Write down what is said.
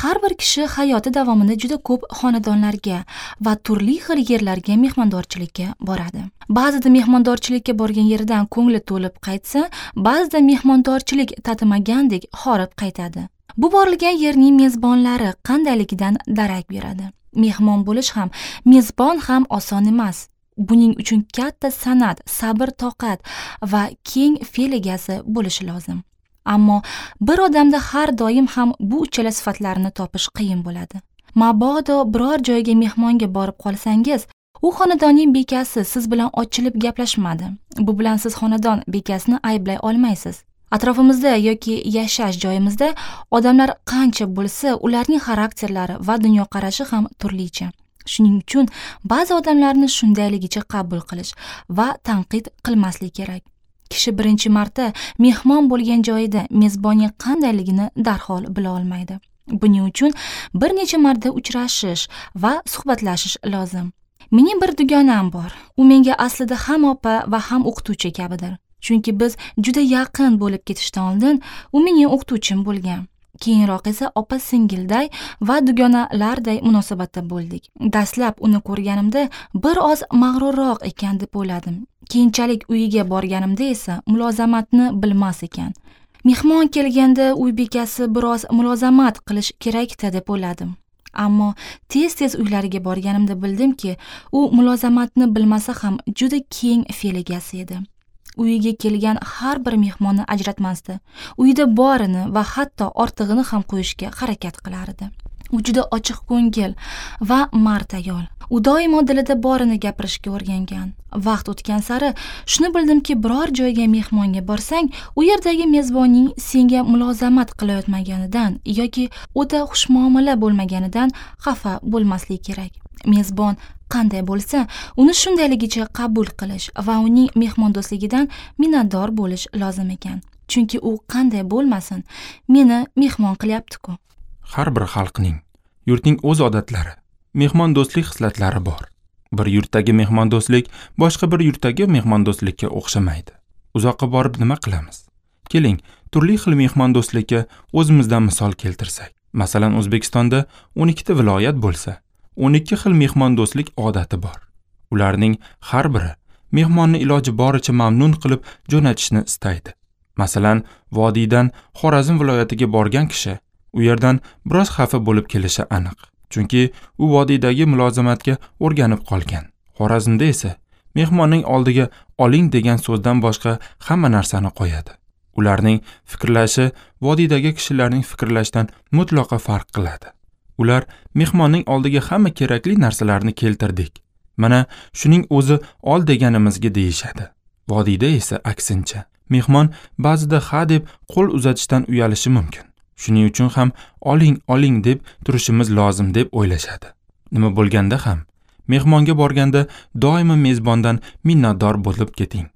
Har bir kishi hayoti davomida juda ko'p xonadonlarga va turli xil yerlarga mehmondorchilikka boradi. Ba'zida mehmondorchilikka borgan yeridan ko'ngli to'lib qaytsa, ba'zida mehmondorchilik tatimagandek horib qaytadi. Bu borilgan yerning mezbonlari qandayligidan darak beradi. Mehmon bo'lish ham, mezbon ham oson emas. Buning uchun katta san'at, sabr, toqat va keng fe'l egasi bo'lishi lozim. Ammo bir odamda har doim ham bu uchala sifatlarni topish qiyin bo'ladi. Mabodo biror joyga mehmonga borib qolsangiz, u xonadonning bekasi siz bilan ochilib gaplashmadi. Bu bilan siz xonadon bekasini ayblay olmaysiz. Atrofimizda yoki yashash joyimizda odamlar qancha bo'lsa, ularning xarakterlari va dunyoqarashi ham turlicha. Shuning uchun ba'zi odamlarni shundayligicha qabul qilish va tanqid qilmaslik kerak. Kishi birinchi marta mehmon bo'lgan joyida mezbonning qandayligini darhol bila olmaydi. Buning uchun bir necha marta uchrashish va suhbatlashish lozim. Mening bir dugonam bor. U menga aslida ham opa va ham o'qituvchi kabidir. Chunki biz juda yaqin bo'lib ketishdan oldin u mening o'qituvchim bo'lgan. Keyinroq esa opa-singilday va dugonalarday munosabatda bo'ldik. Dastlab uni ko'rganimda bir oz mag'rurroq ekan deb o'yladim. Keyinchalik uyiga borganimda esa mulozamatni bilmas ekan. Mehmon kelganda uy bekasi biroz mulozamat qilish kerak-da deb o'yladim. Ammo tez-tez uylariga borganimda bildimki, u mulozamatni bilmasa ham juda keng fe'l egasi edi. Uyiga kelgan har bir mehmonni ajratmasdi. Uyida borini va hatto ortig'ini ham qo'yishga harakat qilar edi. U juda ochiq ko'ngil va mard ayol. U doimo dilida borini gapirishga o'rgangan. Vaqt o'tgan sari shuni bildimki, biror joyga mehmonga borsang, u yerdagi mezbonning senga mulozamat qilayotmaganidan yoki o'ta xushmuomala bo'lmaganidan xafa bo'lmaslik kerak. Mezbon qanday bo'lsa, uni shundayligicha qabul qilish va uning mehmondo'stligidan minnatdor bo'lish lozim ekan. Chunki u qanday bo'lmasin, meni mehmon qilyapti-ku. Har bir xalqning, yurtning o'z odatlari, mehmondo'stlik xislatlari bor. Bir yurtdagi mehmondo'stlik boshqa bir yurtdagi mehmondo'stlikka o'xshamaydi. Uzoqqa borib nima qilamiz? Keling, turli xil mehmondo'stlikka o'zimizdan misol keltirsak. Masalan, O'zbekistonda 12 ta viloyat bo'lsa, 12 xil mehmondo'stlik odati bor. Ularning har biri mehmonni iloji boricha mamnun qilib jo'natishni istaydi. Masalan, Vodiydan Xorazm viloyatiga borgan kishi u yerdan biroz xafa bo'lib kelishi aniq. Chunki u vodiydagi mulozamatga o'rganib qolgan. Xorazmda esa mehmonning oldiga oling degan so'zdan boshqa hamma narsani qo'yadi. Ularning fikrlashi vodiydagi kishilarning fikrlashdan mutlaqo farq qiladi. Ular mehmonning oldiga hamma kerakli narsalarni keltirdik. Mana shuning o'zi ol deganimizga deyishadi. Vodiyda esa aksincha. Mehmon ba'zida ha deb qo'l uzatishdan uyalishi mumkin. Shuning uchun ham oling deb turishimiz lozim deb o'ylashadi. Nima bo'lganda ham, mehmonga borganda doimo mezbondan minnatdor bo'lib keting.